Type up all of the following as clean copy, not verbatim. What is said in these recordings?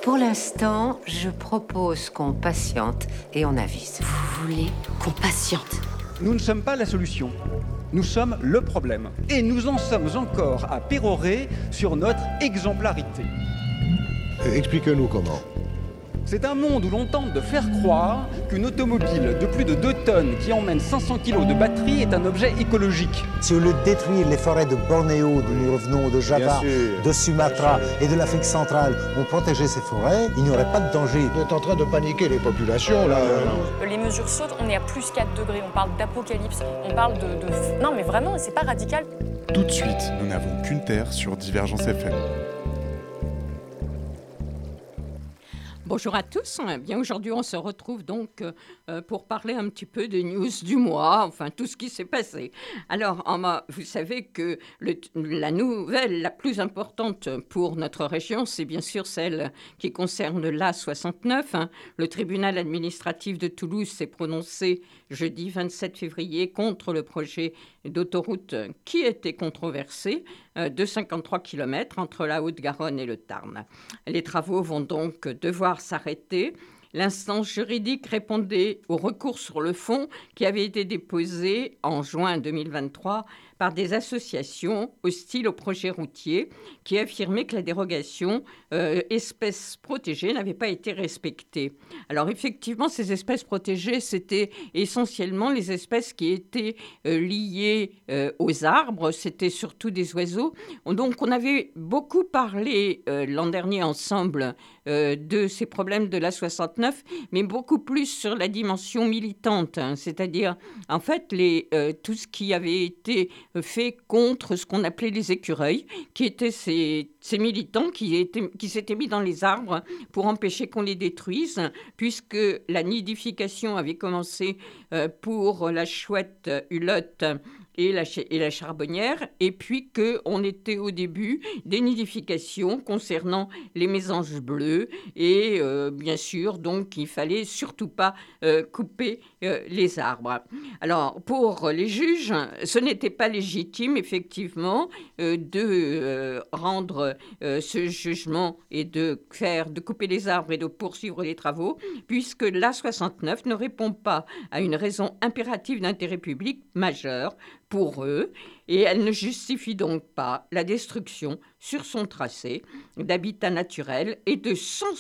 Pour l'instant, je propose qu'on patiente et on avise. Vous voulez qu'on patiente? Nous ne sommes pas la solution. Nous sommes le problème. Et nous en sommes encore à pérorer sur notre exemplarité. Expliquez-nous comment. C'est un monde où l'on tente de faire croire qu'une automobile de plus de 2 tonnes qui emmène 500 kilos de batterie est un objet écologique. Si au lieu de détruire les forêts de Bornéo, d'où nous revenons, de Java, de Sumatra et de l'Afrique centrale, on protégeait ces forêts, il n'y aurait pas de danger. Vous êtes en train de paniquer les populations, là. Les mesures sautent, on est à plus 4 degrés, on parle d'apocalypse, on parle de... Non mais vraiment, c'est pas radical. Tout de suite, nous n'avons qu'une terre sur Divergence FM. Bonjour à tous. Bien, aujourd'hui, on se retrouve donc pour parler un petit peu des news du mois, enfin tout ce qui s'est passé. Alors, vous savez que la nouvelle la plus importante pour notre région, c'est bien sûr celle qui concerne l'A69. Le tribunal administratif de Toulouse s'est prononcé jeudi 27 février contre le projet d'autoroute qui était controversé de 53 km entre la Haute-Garonne et le Tarn. Les travaux vont donc devoir s'arrêter. L'instance juridique répondait au recours sur le fond qui avait été déposé en juin 2023 par des associations hostiles au projet routier qui affirmaient que la dérogation espèces protégées n'avait pas été respectée. Alors effectivement, ces espèces protégées, c'était essentiellement les espèces qui étaient liées aux arbres, c'était surtout des oiseaux. Donc on avait beaucoup parlé l'an dernier ensemble de ces problèmes de l'A69, mais beaucoup plus sur la dimension militante, c'est-à-dire en fait tout ce qui avait été fait contre ce qu'on appelait les écureuils, qui étaient ces militants qui s'étaient mis dans les arbres pour empêcher qu'on les détruise, puisque la nidification avait commencé pour la chouette hulotte et la charbonnière, et puis qu'on était au début des nidifications concernant les mésanges bleus, et bien sûr, donc, il fallait surtout pas couper les arbres. Alors, pour les juges, ce n'était pas légitime, effectivement, de rendre ce jugement et de couper les arbres et de poursuivre les travaux, puisque l'A69 ne répond pas à une raison impérative d'intérêt public majeur pour eux, et elle ne justifie donc pas la destruction sur son tracé d'habitats naturels et de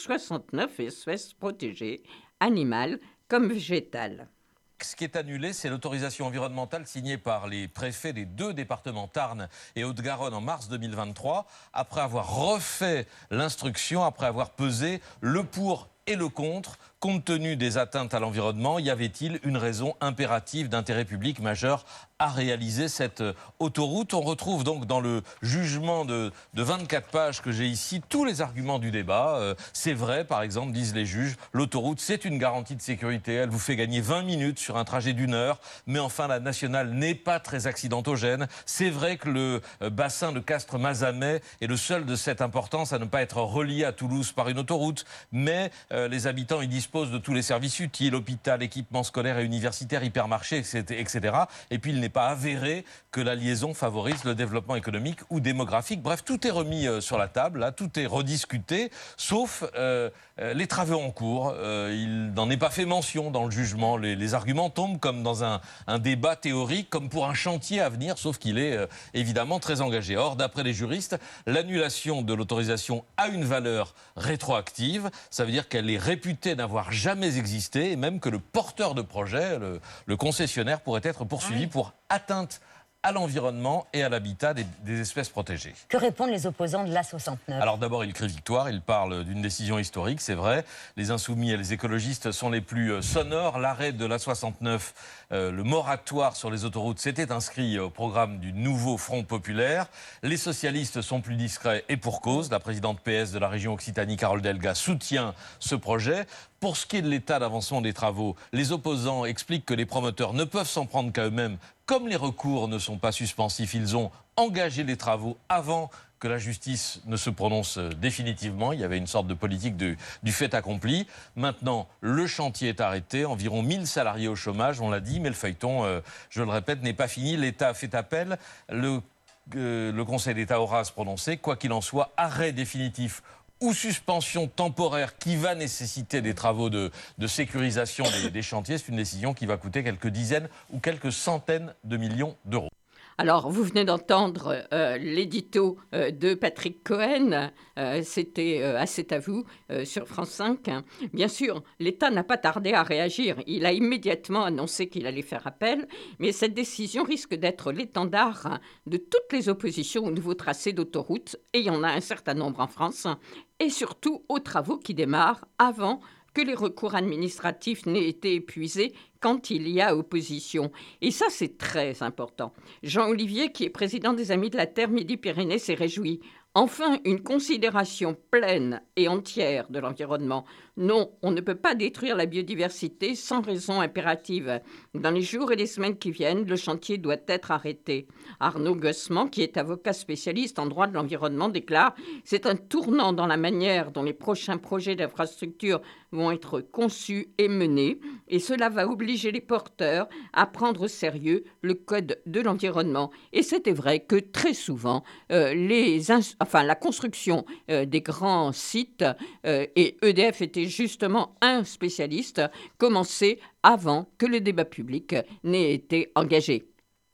169 espèces protégées, animales comme végétales. Ce qui est annulé, c'est l'autorisation environnementale signée par les préfets des 2 départements Tarn et Haute-Garonne en mars 2023, après avoir refait l'instruction, après avoir pesé le pour et le contre. Compte tenu des atteintes à l'environnement, y avait-il une raison impérative d'intérêt public majeur à réaliser cette autoroute? On retrouve donc dans le jugement de 24 pages que j'ai ici tous les arguments du débat. C'est vrai, par exemple, disent les juges, l'autoroute c'est une garantie de sécurité, elle vous fait gagner 20 minutes sur un trajet d'1 heure, mais enfin la nationale n'est pas très accidentogène. C'est vrai que le bassin de Castres-Mazamet est le seul de cette importance à ne pas être relié à Toulouse par une autoroute, mais les habitants y disposent de tous les services utiles, hôpital, équipements scolaires et universitaires, hypermarchés, etc. Et puis il n'est pas avéré que la liaison favorise le développement économique ou démographique. Bref, tout est remis sur la table, là, tout est rediscuté, sauf les travaux en cours. Il n'en est pas fait mention dans le jugement. Les arguments tombent comme dans un débat théorique, comme pour un chantier à venir, sauf qu'il est évidemment très engagé. Or, d'après les juristes, l'annulation de l'autorisation a une valeur rétroactive. Ça veut dire qu'elle est réputée n'avoir jamais existé, et même que le porteur de projet, le concessionnaire, pourrait être poursuivi pour atteinte à l'environnement et à l'habitat des espèces protégées. Que répondent les opposants de l'A69? Alors d'abord, ils crient victoire, ils parlent d'une décision historique, c'est vrai. Les insoumis et les écologistes sont les plus sonores. L'arrêt de l'A69, le moratoire sur les autoroutes, s'était inscrit au programme du nouveau Front populaire. Les socialistes sont plus discrets et pour cause. La présidente PS de la région Occitanie, Carole Delga, soutient ce projet. Pour ce qui est de l'état d'avancement des travaux, les opposants expliquent que les promoteurs ne peuvent s'en prendre qu'à eux-mêmes. Comme les recours ne sont pas suspensifs, ils ont engagé les travaux avant que la justice ne se prononce définitivement. Il y avait une sorte de politique du fait accompli. Maintenant, le chantier est arrêté. Environ 1000 salariés au chômage, on l'a dit, mais le feuilleton, je le répète, n'est pas fini. L'État a fait appel. Le Conseil d'État aura à se prononcer. Quoi qu'il en soit, arrêt définitif ou suspension temporaire qui va nécessiter des travaux de sécurisation des chantiers. C'est une décision qui va coûter quelques dizaines ou quelques centaines de millions d'euros. Alors, vous venez d'entendre l'édito de Patrick Cohen, c'était « C'est à vous » sur France 5. Bien sûr, l'État n'a pas tardé à réagir. Il a immédiatement annoncé qu'il allait faire appel, mais cette décision risque d'être l'étendard de toutes les oppositions au nouveau tracé d'autoroute, et il y en a un certain nombre en France, et surtout aux travaux qui démarrent avant que les recours administratifs n'aient été épuisés quand il y a opposition. Et ça, c'est très important. Jean Olivier, qui est président des Amis de la Terre Midi-Pyrénées, s'est réjoui. Enfin, une considération pleine et entière de l'environnement. Non, on ne peut pas détruire la biodiversité sans raison impérative. Dans les jours et les semaines qui viennent, le chantier doit être arrêté. Arnaud Gossement, qui est avocat spécialiste en droit de l'environnement, déclare « C'est un tournant dans la manière dont les prochains projets d'infrastructure vont être conçus et menés, et cela va obliger les porteurs à prendre au sérieux le code de l'environnement. » Et c'était vrai que très souvent, la construction des grands sites, et EDF était justement un spécialiste, commençait avant que le débat public n'ait été engagé.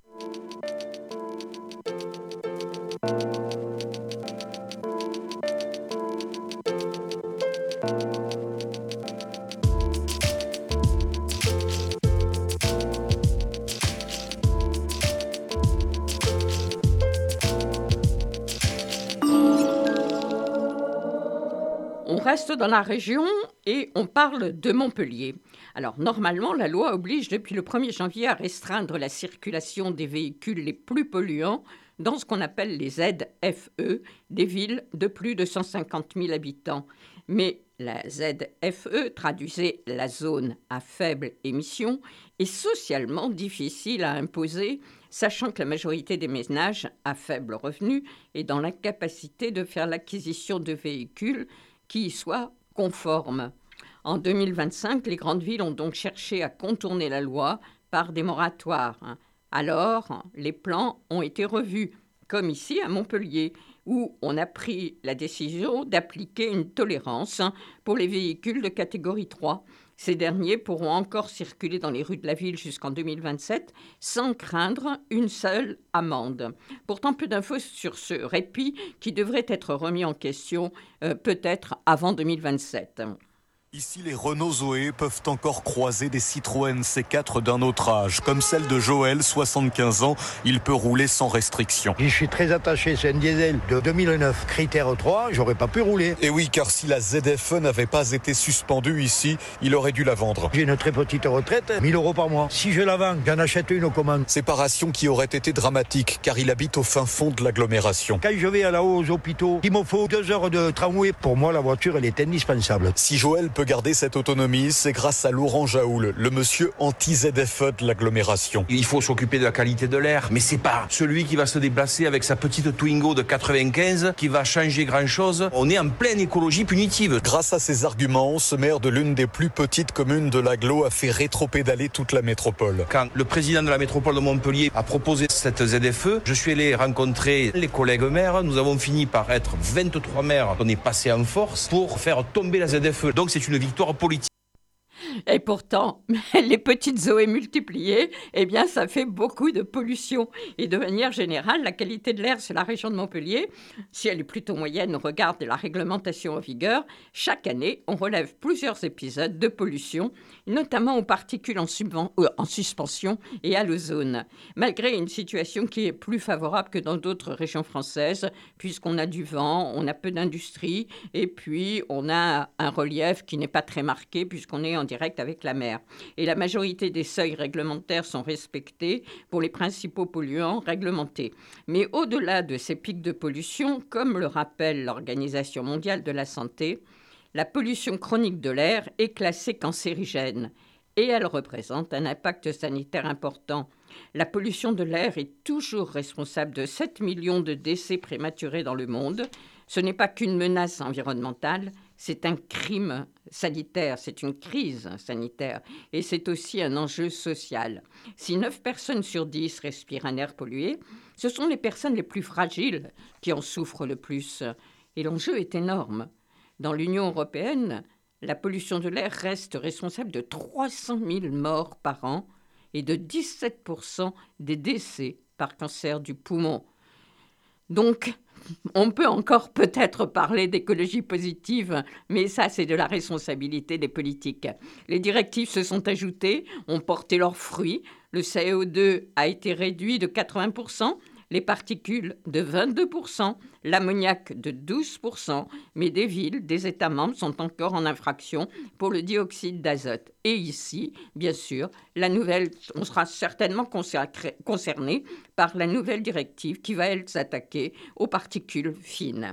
On reste dans la région et on parle de Montpellier. Alors, normalement, la loi oblige depuis le 1er janvier à restreindre la circulation des véhicules les plus polluants dans ce qu'on appelle les ZFE, des villes de plus de 150 000 habitants. Mais la ZFE, traduisait la zone à faible émission, est socialement difficile à imposer, sachant que la majorité des ménages à faible revenu est dans l'incapacité de faire l'acquisition de véhicules qui y soient conformes. En 2025, les grandes villes ont donc cherché à contourner la loi par des moratoires. Alors, les plans ont été revus, comme ici à Montpellier, où on a pris la décision d'appliquer une tolérance pour les véhicules de catégorie 3. Ces derniers pourront encore circuler dans les rues de la ville jusqu'en 2027 sans craindre une seule amende. Pourtant, peu d'infos sur ce répit qui devrait être remis en question peut-être avant 2027. Ici, les Renault Zoé peuvent encore croiser des Citroën C4 d'un autre âge. Comme celle de Joël, 75 ans, il peut rouler sans restriction. J'y suis très attaché, c'est un diesel de 2009, critère 3, j'aurais pas pu rouler. Et oui, car si la ZFE n'avait pas été suspendue ici, il aurait dû la vendre. J'ai une très petite retraite, 1 000 € par mois. Si je la vends, j'en achète une aux commandes. Séparation qui aurait été dramatique, car il habite au fin fond de l'agglomération. Quand je vais à la haut aux hôpitaux, il me faut 2 heures de tramway. Pour moi, la voiture, elle est indispensable. Si Joël peut garder cette autonomie, c'est grâce à Laurent Jaoul, le monsieur anti-ZFE de l'agglomération. Il faut s'occuper de la qualité de l'air, mais c'est pas celui qui va se déplacer avec sa petite Twingo de 95 qui va changer grand-chose. On est en pleine écologie punitive. Grâce à ces arguments, ce maire de l'une des plus petites communes de l'agglo a fait rétropédaler toute la métropole. Quand le président de la métropole de Montpellier a proposé cette ZFE, je suis allé rencontrer les collègues maires. Nous avons fini par être 23 maires. On est passé en force pour faire tomber la ZFE. Donc c'est une victoire politique. Et pourtant, les petites Zoé multipliées, eh bien, ça fait beaucoup de pollution. Et de manière générale, la qualité de l'air sur la région de Montpellier, si elle est plutôt moyenne au regard de la réglementation en vigueur, chaque année, on relève plusieurs épisodes de pollution, notamment aux particules en suspension et à l'ozone. Malgré une situation qui est plus favorable que dans d'autres régions françaises, puisqu'on a du vent, on a peu d'industrie, et puis on a un relief qui n'est pas très marqué, puisqu'on est en direct avec la mer. Et la majorité des seuils réglementaires sont respectés pour les principaux polluants réglementés. Mais au-delà de ces pics de pollution, comme le rappelle l'Organisation mondiale de la santé, la pollution chronique de l'air est classée cancérigène et elle représente un impact sanitaire important. La pollution de l'air est toujours responsable de 7 millions de décès prématurés dans le monde. Ce n'est pas qu'une menace environnementale, c'est un crime sanitaire, c'est une crise sanitaire et c'est aussi un enjeu social. Si 9 personnes sur 10 respirent un air pollué, ce sont les personnes les plus fragiles qui en souffrent le plus. Et l'enjeu est énorme. Dans l'Union européenne, la pollution de l'air reste responsable de 300 000 morts par an et de 17% des décès par cancer du poumon. Donc, on peut encore peut-être parler d'écologie positive, mais ça, c'est de la responsabilité des politiques. Les directives se sont ajoutées, ont porté leurs fruits. Le CO2 a été réduit de 80%, les particules de 22%, l'ammoniac de 12%, mais des villes, des États membres sont encore en infraction pour le dioxyde d'azote. Et ici, bien sûr, on sera certainement concerné par la nouvelle directive qui va, elle, s'attaquer aux particules fines.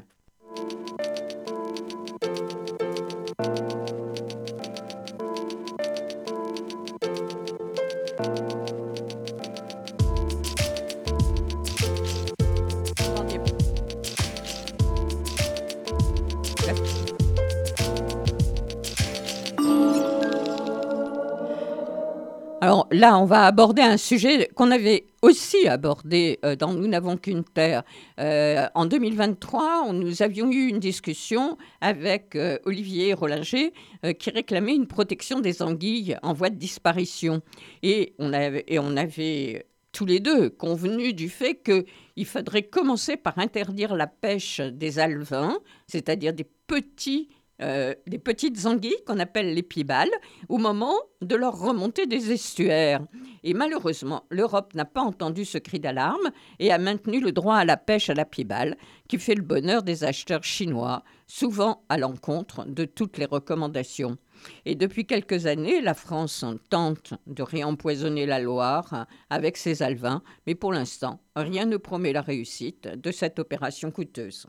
Alors là, on va aborder un sujet qu'on avait aussi abordé dans Nous n'avons qu'une terre. En 2023, nous avions eu une discussion avec Olivier Rollinger qui réclamait une protection des anguilles en voie de disparition. Et on avait tous les deux convenu du fait qu'il faudrait commencer par interdire la pêche des alevins, c'est-à-dire des petites anguilles qu'on appelle les pibales, au moment de leur remontée des estuaires. Et malheureusement, l'Europe n'a pas entendu ce cri d'alarme et a maintenu le droit à la pêche à la pibale, qui fait le bonheur des acheteurs chinois, souvent à l'encontre de toutes les recommandations. Et depuis quelques années, la France tente de réempoisonner la Loire avec ses alevins, mais pour l'instant, rien ne promet la réussite de cette opération coûteuse.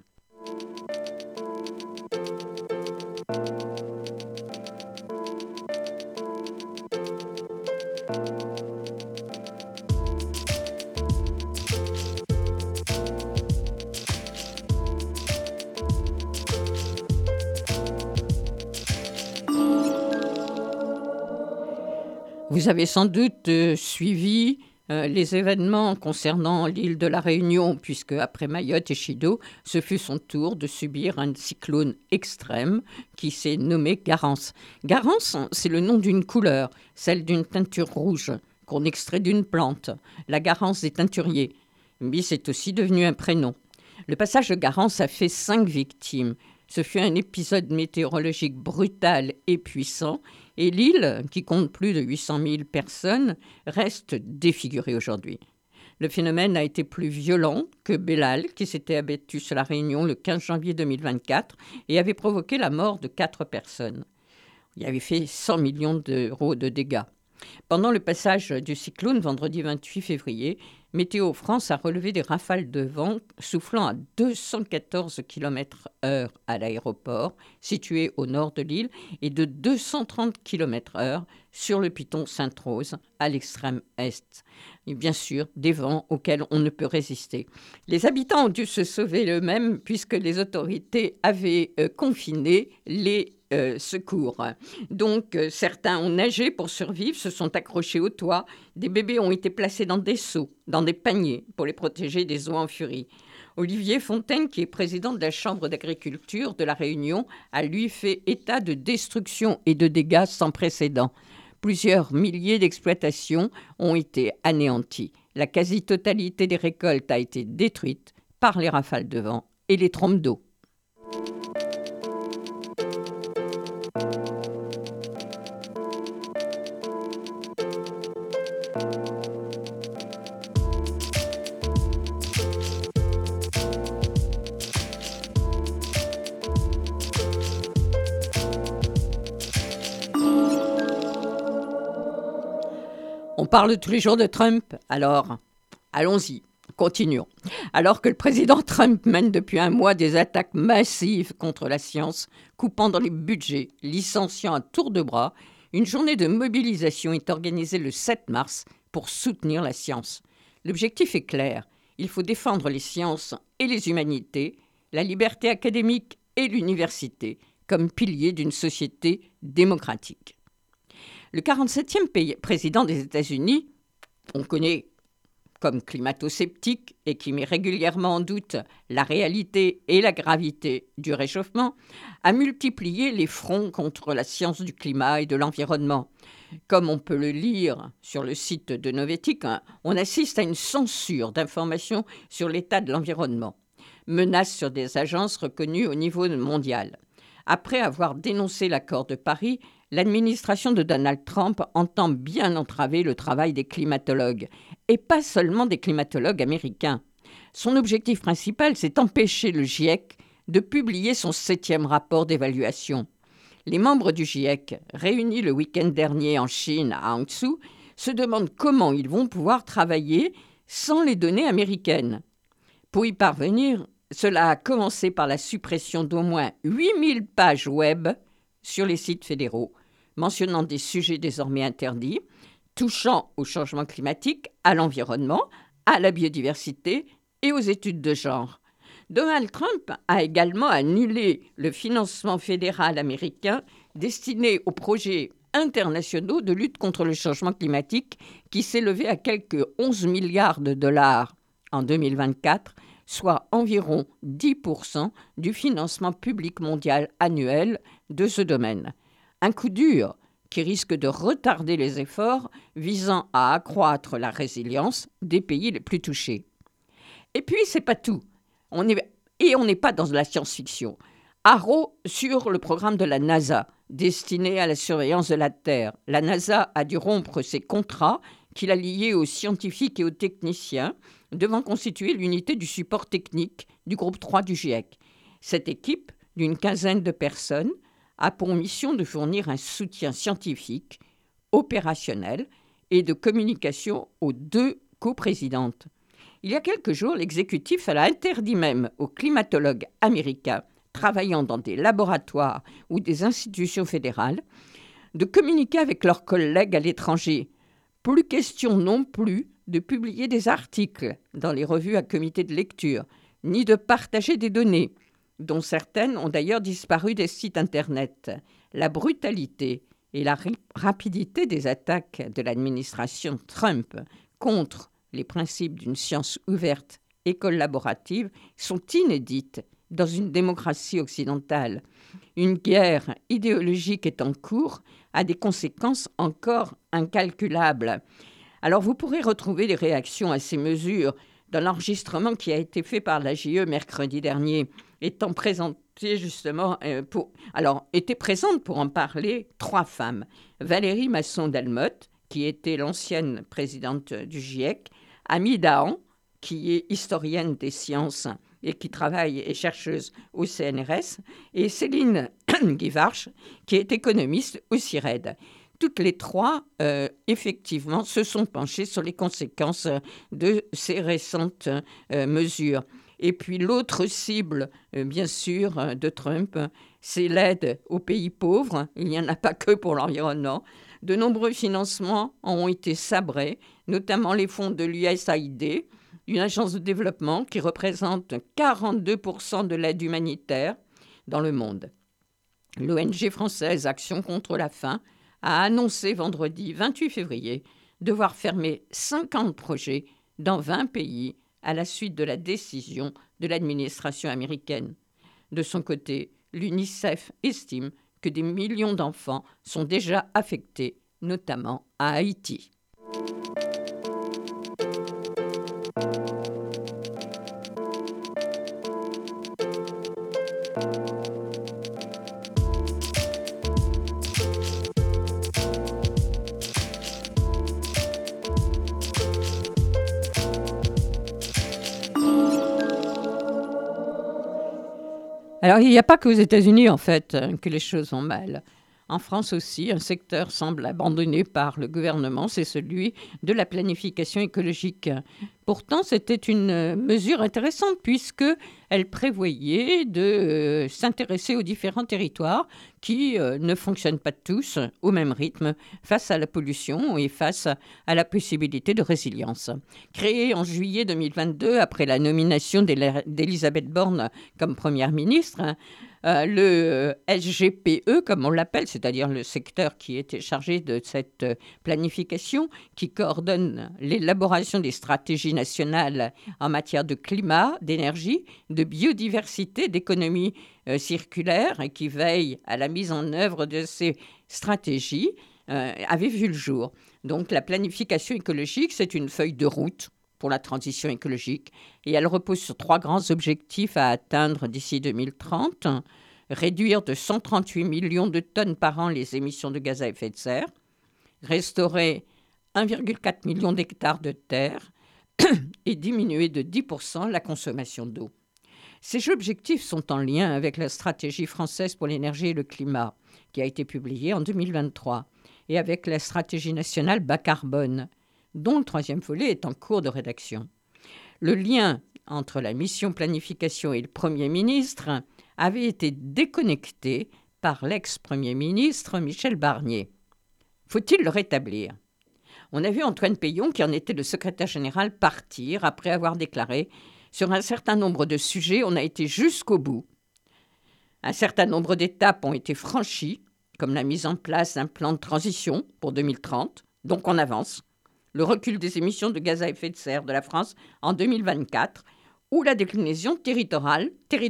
Vous avez sans doute suivi les événements concernant l'île de la Réunion, puisque après Mayotte et Chido, ce fut son tour de subir un cyclone extrême qui s'est nommé Garance. Garance, c'est le nom d'une couleur, celle d'une teinture rouge qu'on extrait d'une plante, la Garance des teinturiers. Mais c'est aussi devenu un prénom. Le passage de Garance a fait 5 victimes. Ce fut un épisode météorologique brutal et puissant, et l'île, qui compte plus de 800 000 personnes, reste défigurée aujourd'hui. Le phénomène a été plus violent que Bellal, qui s'était abattu sur la Réunion le 15 janvier 2024 et avait provoqué la mort de 4 personnes. Il avait fait 100 millions d'euros de dégâts. Pendant le passage du cyclone, vendredi 28 février, Météo France a relevé des rafales de vent soufflant à 214 km/h à l'aéroport, situé au nord de l'île, et de 230 km/h sur le piton Sainte-Rose, à l'extrême est. Et bien sûr, des vents auxquels on ne peut résister. Les habitants ont dû se sauver eux-mêmes puisque les autorités avaient confiné les secours. Donc, certains ont nagé pour survivre, se sont accrochés au toit. Des bébés ont été placés dans des seaux, dans des paniers, pour les protéger des eaux en furie. Olivier Fontaine, qui est président de la Chambre d'agriculture de la Réunion, a lui fait état de destruction et de dégâts sans précédent. Plusieurs milliers d'exploitations ont été anéanties. La quasi-totalité des récoltes a été détruite par les rafales de vent et les trompes d'eau. On parle tous les jours de Trump, alors allons-y, continuons. Alors que le président Trump mène depuis un mois des attaques massives contre la science, coupant dans les budgets, licenciant à tour de bras, une journée de mobilisation est organisée le 7 mars pour soutenir la science. L'objectif est clair, il faut défendre les sciences et les humanités, la liberté académique et l'université comme piliers d'une société démocratique. Le 47e président des États-Unis, on connaît comme climato-sceptique et qui met régulièrement en doute la réalité et la gravité du réchauffement, a multiplié les fronts contre la science du climat et de l'environnement. Comme on peut le lire sur le site de Novétique, on assiste à une censure d'informations sur l'état de l'environnement. Menaces sur des agences reconnues au niveau mondial. Après avoir dénoncé l'accord de Paris, l'administration de Donald Trump entend bien entraver le travail des climatologues, et pas seulement des climatologues américains. Son objectif principal, c'est d'empêcher le GIEC de publier son 7e rapport d'évaluation. Les membres du GIEC, réunis le week-end dernier en Chine, à Hangzhou, se demandent comment ils vont pouvoir travailler sans les données américaines. Pour y parvenir, cela a commencé par la suppression d'au moins 8000 pages web sur les sites fédéraux, mentionnant des sujets désormais interdits, touchant au changement climatique, à l'environnement, à la biodiversité et aux études de genre. Donald Trump a également annulé le financement fédéral américain destiné aux projets internationaux de lutte contre le changement climatique qui s'élevait à quelques 11 milliards de dollars en 2024, soit environ 10% du financement public mondial annuel de ce domaine. Un coup dur qui risque de retarder les efforts visant à accroître la résilience des pays les plus touchés. Et puis, c'est pas tout. On n'est pas dans la science-fiction. Haro sur le programme de la NASA, destiné à la surveillance de la Terre. La NASA a dû rompre ses contrats qu'il a liés aux scientifiques et aux techniciens, devant constituer l'unité du support technique du groupe 3 du GIEC. Cette équipe, d'une quinzaine de personnes, a pour mission de fournir un soutien scientifique, opérationnel et de communication aux 2 coprésidentes. Il y a quelques jours, l'exécutif a interdit même aux climatologues américains travaillant dans des laboratoires ou des institutions fédérales de communiquer avec leurs collègues à l'étranger. Plus question non plus de publier des articles dans les revues à comité de lecture, ni de partager des données, dont certaines ont d'ailleurs disparu des sites Internet. La brutalité et la rapidité des attaques de l'administration Trump contre les principes d'une science ouverte et collaborative sont inédites dans une démocratie occidentale. Une guerre idéologique est en cours, a des conséquences encore incalculables. Alors vous pourrez retrouver les réactions à ces mesures dans l'enregistrement qui a été fait par la JE mercredi dernier, étant présenté justement étaient présentes pour en parler 3 femmes. Valérie Masson-Delmotte, qui était l'ancienne présidente du GIEC, Amy Dahan, qui est historienne des sciences et qui travaille et chercheuse au CNRS, et Céline Guivarch, qui est économiste au CIRED. Toutes les 3, effectivement, se sont penchées sur les conséquences de ces récentes mesures. Et puis l'autre cible, bien sûr, de Trump, c'est l'aide aux pays pauvres. Il n'y en a pas que pour l'environnement. De nombreux financements ont été sabrés, notamment les fonds de l'USAID, une agence de développement qui représente 42% de l'aide humanitaire dans le monde. L'ONG française Action contre la faim a annoncé vendredi 28 février devoir fermer 50 projets dans 20 pays à la suite de la décision de l'administration américaine. De son côté, l'UNICEF estime que des millions d'enfants sont déjà affectés, notamment à Haïti. Alors, il n'y a pas qu'aux États-Unis, en fait, que les choses vont mal. En France aussi, un secteur semble abandonné par le gouvernement, c'est celui de la planification écologique. Pourtant, c'était une mesure intéressante puisqu'elle prévoyait de s'intéresser aux différents territoires qui ne fonctionnent pas tous au même rythme face à la pollution et face à la possibilité de résilience. Créée en juillet 2022, après la nomination d'Elisabeth Borne comme première ministre, le SGPE, comme on l'appelle, c'est-à-dire le secteur qui était chargé de cette planification, qui coordonne l'élaboration des stratégies nationales en matière de climat, d'énergie, de biodiversité, d'économie circulaire, et qui veille à la mise en œuvre de ces stratégies, avait vu le jour. Donc la planification écologique, c'est une feuille de route pour la transition écologique, et elle repose sur 3 grands objectifs à atteindre d'ici 2030. Réduire de 138 millions de tonnes par an les émissions de gaz à effet de serre, restaurer 1,4 million d'hectares de terre et diminuer de 10% la consommation d'eau. Ces objectifs sont en lien avec la stratégie française pour l'énergie et le climat, qui a été publiée en 2023, et avec la stratégie nationale bas carbone, dont le 3e volet est en cours de rédaction. Le lien entre la mission planification et le Premier ministre avait été déconnecté par l'ex-Premier ministre Michel Barnier. Faut-il le rétablir ? On a vu Antoine Peillon, qui en était le secrétaire général, partir après avoir déclaré « Sur un certain nombre de sujets, on a été jusqu'au bout. Un certain nombre d'étapes ont été franchies, comme la mise en place d'un plan de transition pour 2030, donc on avance, le recul des émissions de gaz à effet de serre de la France en 2024, ou la déclinaison territoriale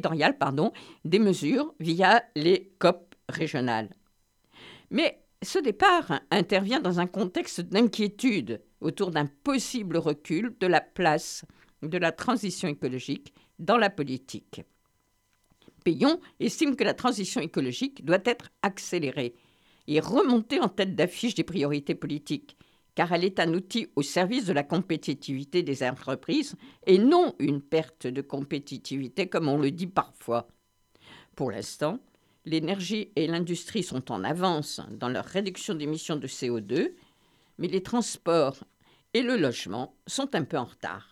des mesures via les COP régionales. » Mais ce départ intervient dans un contexte d'inquiétude autour d'un possible recul de la place de la transition écologique dans la politique. Peillon estime que la transition écologique doit être accélérée et remontée en tête d'affiche des priorités politiques, car elle est un outil au service de la compétitivité des entreprises et non une perte de compétitivité comme on le dit parfois. Pour l'instant, l'énergie et l'industrie sont en avance dans leur réduction d'émissions de CO2, mais les transports et le logement sont un peu en retard.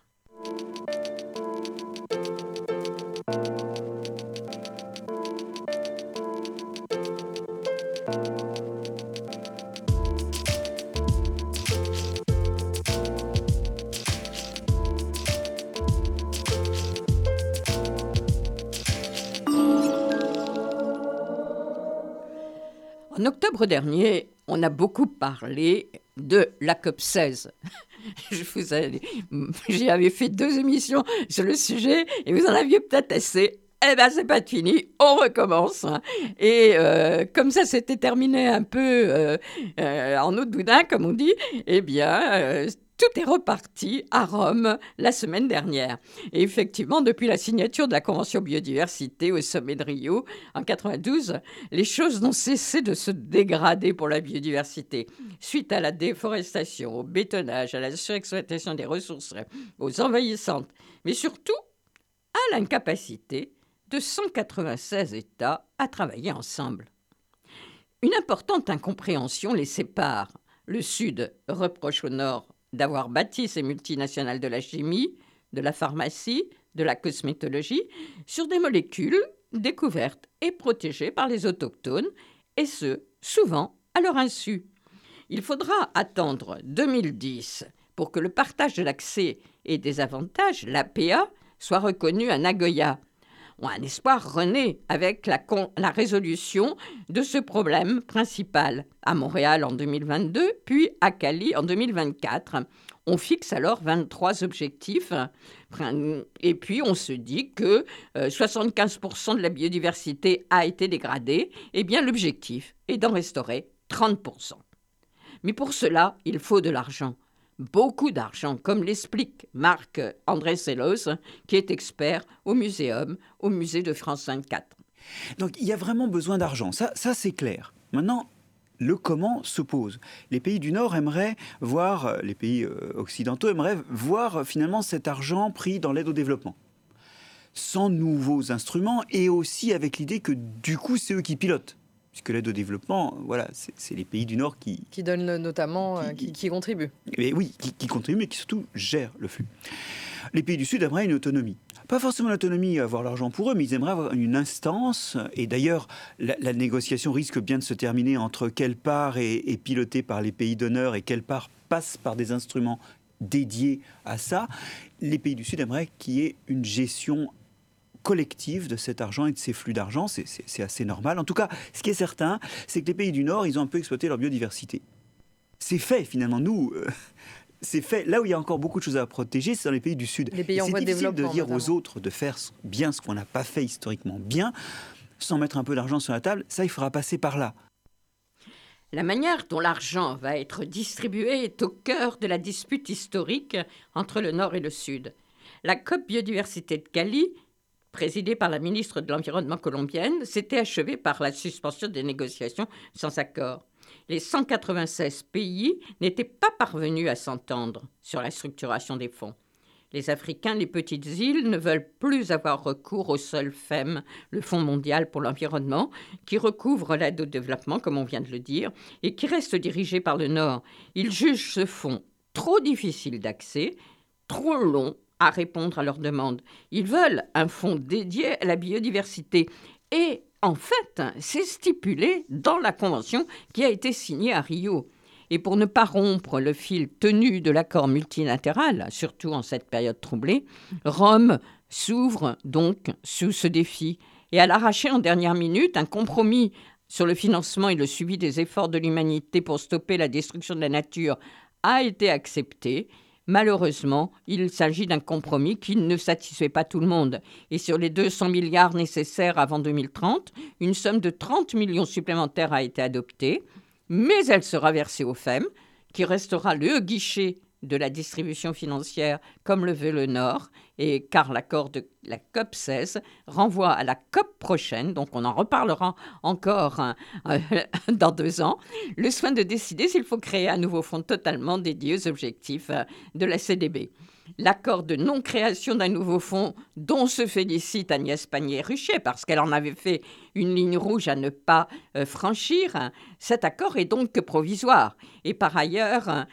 En octobre dernier, on a beaucoup parlé de la COP16. J'y avais fait 2 émissions sur le sujet et vous en aviez peut-être assez. Eh bien, c'est pas fini, on recommence. Et comme ça s'était terminé un peu en eau de boudin, comme on dit, eh bien, tout est reparti à Rome la semaine dernière. Et effectivement, depuis la signature de la Convention biodiversité au sommet de Rio en 92, les choses n'ont cessé de se dégrader pour la biodiversité. Suite à la déforestation, au bétonnage, à la surexploitation des ressources, aux envahissantes, mais surtout à l'incapacité de 196 États à travailler ensemble. Une importante incompréhension les sépare. Le Sud reproche au Nord d'avoir bâti ces multinationales de la chimie, de la pharmacie, de la cosmétologie, sur des molécules découvertes et protégées par les autochtones, et ce, souvent à leur insu. Il faudra attendre 2010 pour que le partage de l'accès et des avantages, l'APA, soit reconnu à Nagoya. Un espoir renaît avec la résolution de ce problème principal à Montréal en 2022, puis à Cali en 2024. On fixe alors 23 objectifs et puis on se dit que 75% de la biodiversité a été dégradée. Eh bien, l'objectif est d'en restaurer 30%. Mais pour cela, il faut de l'argent. Beaucoup d'argent, comme l'explique Marc Andréselos, qui est expert au musée de France 24. Donc il y a vraiment besoin d'argent, ça c'est clair. Maintenant, le comment se pose. Les pays du Nord aimeraient voir, les pays occidentaux aimeraient voir finalement cet argent pris dans l'aide au développement. Sans nouveaux instruments et aussi avec l'idée que du coup c'est eux qui pilotent. Puisque l'aide au développement, voilà, c'est les pays du Nord qui donnent notamment, qui contribuent. Et oui, qui contribuent, mais qui surtout gèrent le flux. Les pays du Sud aimeraient une autonomie. Pas forcément l'autonomie, avoir l'argent pour eux, mais ils aimeraient avoir une instance. Et d'ailleurs, la négociation risque bien de se terminer entre quelle part est pilotée par les pays donneurs et quelle part passe par des instruments dédiés à ça. Les pays du Sud aimeraient qu'il y ait une gestion collective de cet argent et de ces flux d'argent. C'est assez normal. En tout cas, ce qui est certain, c'est que les pays du Nord, ils ont un peu exploité leur biodiversité. C'est fait, finalement. Nous, c'est fait. Là où il y a encore beaucoup de choses à protéger, c'est dans les pays du Sud. Les pays en voie de développement. C'est difficile de dire notamment aux autres de faire bien ce qu'on n'a pas fait historiquement bien, sans mettre un peu d'argent sur la table. Ça, il faudra passer par là. La manière dont l'argent va être distribué est au cœur de la dispute historique entre le Nord et le Sud. La COP Biodiversité de Cali, présidée par la ministre de l'Environnement colombienne, s'était achevée par la suspension des négociations sans accord. Les 196 pays n'étaient pas parvenus à s'entendre sur la structuration des fonds. Les Africains, les petites îles, ne veulent plus avoir recours au seul FEM, le Fonds mondial pour l'environnement, qui recouvre l'aide au développement, comme on vient de le dire, et qui reste dirigé par le Nord. Ils jugent ce fonds trop difficile d'accès, trop long à répondre à leurs demandes. Ils veulent un fonds dédié à la biodiversité. Et en fait, c'est stipulé dans la convention qui a été signée à Rio. Et pour ne pas rompre le fil tenu de l'accord multilatéral, surtout en cette période troublée, Rome s'ouvre donc sous ce défi. Et à l'arracher en dernière minute, un compromis sur le financement et le suivi des efforts de l'humanité pour stopper la destruction de la nature a été accepté. Malheureusement, il s'agit d'un compromis qui ne satisfait pas tout le monde. Et sur les 200 milliards nécessaires avant 2030, une somme de 30 millions supplémentaires a été adoptée. Mais elle sera versée au FEM, qui restera le guichet de la distribution financière, comme le veut le Nord, et car l'accord de la COP 16 renvoie à la COP prochaine, donc on en reparlera encore dans 2 ans, le soin de décider s'il faut créer un nouveau fonds totalement dédié aux objectifs de la CDB. L'accord de non-création d'un nouveau fonds dont se félicite Agnès Pannier-Runacher parce qu'elle en avait fait une ligne rouge à ne pas franchir, cet accord est donc provisoire. Et par ailleurs,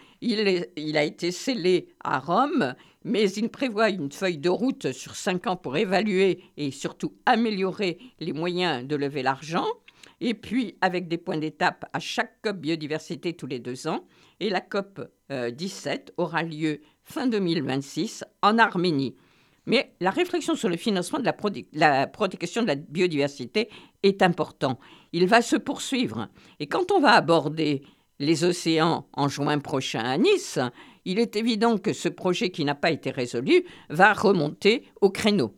il a été scellé à Rome, mais il prévoit une feuille de route sur 5 ans pour évaluer et surtout améliorer les moyens de lever l'argent. Et puis, avec des points d'étape à chaque COP biodiversité tous les 2 ans. Et la COP 17 aura lieu fin 2026 en Arménie. Mais la réflexion sur le financement de la protection de la biodiversité est important. Il va se poursuivre. Et quand on va aborder les océans en juin prochain à Nice, il est évident que ce projet qui n'a pas été résolu va remonter au créneau.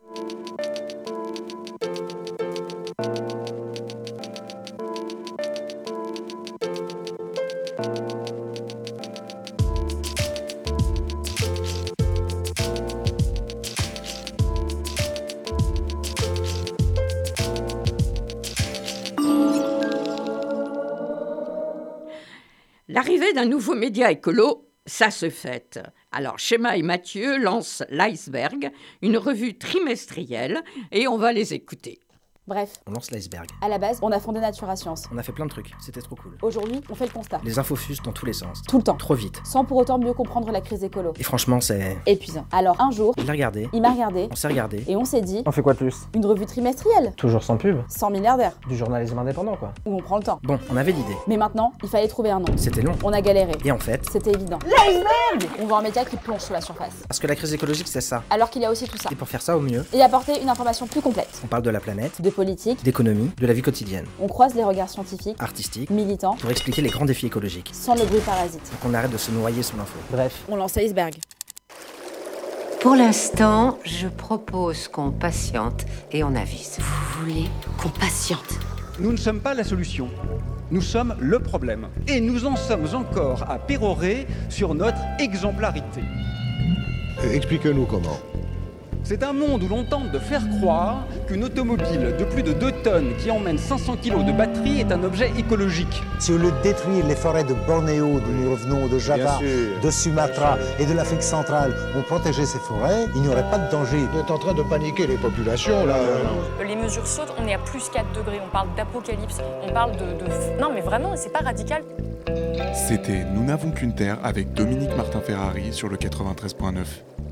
L'arrivée d'un nouveau média écolo, ça se fête. Alors, Schéma et Mathieu lancent l'Iceberg, une revue trimestrielle, et on va les écouter. Bref, on lance l'iceberg. À la base, on a fondé Natura Science. On a fait plein de trucs, c'était trop cool. Aujourd'hui, on fait le constat. Les infos fusent dans tous les sens. Tout le temps. Trop vite. Sans pour autant mieux comprendre la crise écolo. Et franchement, c'est... épuisant. Alors un jour, il l'a regardé. Il m'a regardé. On s'est regardé. Et on s'est dit... On fait quoi de plus ? Une revue trimestrielle. Toujours sans pub. Sans milliardaire. Du journalisme indépendant, quoi. Où on prend le temps. Bon, on avait l'idée. Mais maintenant, il fallait trouver un nom. C'était long. On a galéré. Et en fait... c'était évident. L'iceberg ! On veut un média qui plonge sous la surface. Parce que la crise écologique, c'est ça. Alors qu'il y a aussi tout ça. Et pour faire ça au mieux... et apporter une information plus complète. On parle de la planète. De politique. D'économie. De la vie quotidienne. On croise les regards scientifiques, artistiques, militants, pour expliquer les grands défis écologiques. Sans le bruit parasite. Pour qu'on arrête de se noyer sous l'info. Bref, on lance l'iceberg. Pour l'instant, je propose qu'on patiente et on avise. Vous voulez qu'on patiente ? Nous ne sommes pas la solution. Nous sommes le problème. Et nous en sommes encore à pérorer sur notre exemplarité. Expliquez-nous comment. C'est un monde où l'on tente de faire croire qu'une automobile de plus de 2 tonnes qui emmène 500 kg de batterie est un objet écologique. Si au lieu de détruire les forêts de Bornéo, d'où nous revenons, de Java, de Sumatra et de l'Afrique centrale, on protégeait ces forêts, il n'y aurait pas de danger. Vous êtes en train de paniquer les populations, là. Les mesures sautent, on est à plus 4 degrés, on parle d'apocalypse, on parle de... Non mais vraiment, c'est pas radical. C'était Nous n'avons qu'une terre avec Dominique Martin-Ferrari sur le 93.9.